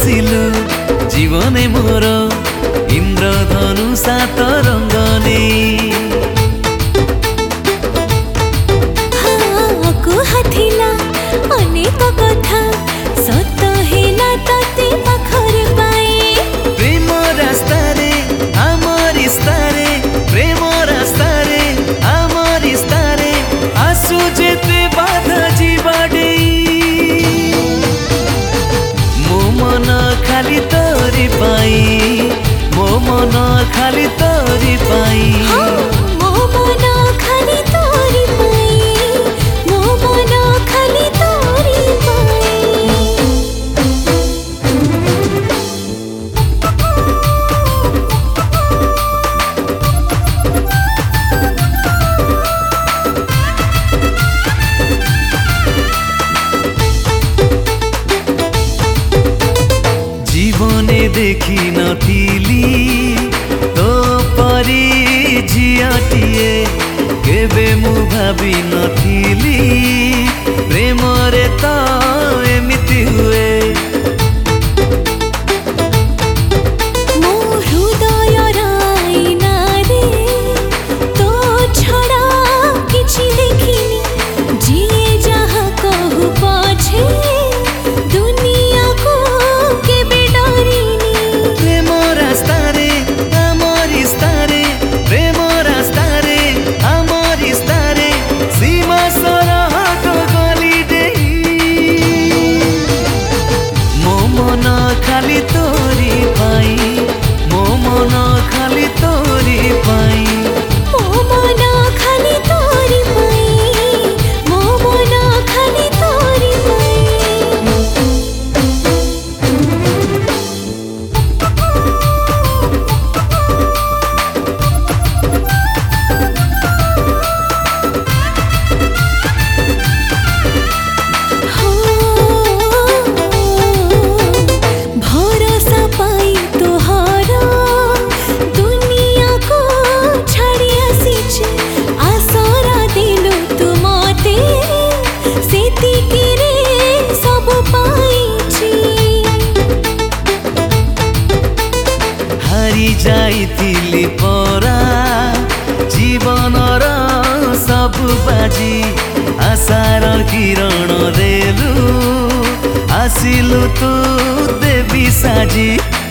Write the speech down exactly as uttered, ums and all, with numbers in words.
आसिलु जीवने मोर इंद्रधनु सात रंग नहीं कुहाथिला अनेक कथा सत हेला तते पाखर पाए प्रेम रास्ता रे आमर इस्तारे प्रेम रास्ता रे आमर इस्तारे आसु जेते बाधा जीवाडे मो मन खाली तोरी पाई मो मन खाली तोरी पाई जीवने देखी नथिली तो परी झियाटिए केबे मु भाभी नथिली प्रेम रे तो एमिति हुए मो हृदय राइना रे तो छड़ा किछि देखिनी जिए जहाँ कहू पछे दुनिया को केबे डरिनी प्रेम रास्ता रे आमर इस्तारे प्रेम रास्ता रे आमर इस्तारे सीमा सरहद गली देई मो मन खाली तोरी पाई मो मन खाली तोरी पाई मो मन खाली तोरी पाई मो मन खाली तोरी भरोसा पाई तोहरा दुनिया को छाड़ी आसीचे आसरा दिलु तू मते सेतिकी रे सब पाइची हारी जाइथिली परा जीवनर सब बाजी आशार किरण देलु आसिलु तू देवी साजी।